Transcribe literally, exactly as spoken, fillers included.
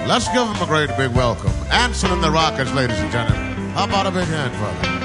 Let's give them a great big welcome. Anson and the Rockets, ladies and gentlemen. How about a big hand for them?